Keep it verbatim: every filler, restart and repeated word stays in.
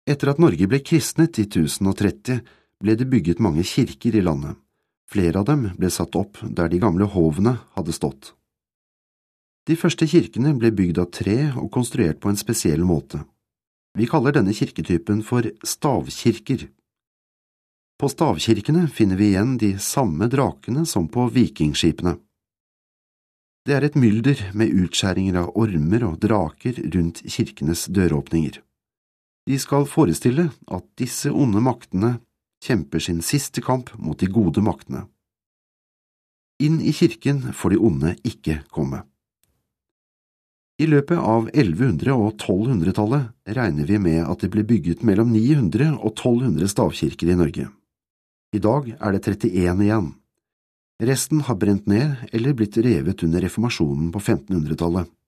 Etter at Norge ble kristnet i tusen og tretti, ble det bygget mange kirker i landet. Flere av dem ble satt opp der de gamle hovene hadde stått. De første kirkene ble bygd av tre og konstruert på en spesiell måte. Vi kaller denne kirketypen for stavkirker. På stavkirkene finner vi igjen de samme drakene som på vikingskipene. Det er et mylder med utskjæringer av ormer og draker rundt kirkenes døråpninger. De skal forestille at disse onde maktene kjemper sin siste kamp mot de gode maktene. Inn i kirken får de onde ikke komme. I løpet av elleve hundre- og tolv hundre-tallet regner vi med at det ble bygget mellom ni hundre og tolv hundre stavkirker i Norge. I dag er det trettien igjen. Resten har brent ned eller blitt revet under reformasjonen på femtenhundretallet.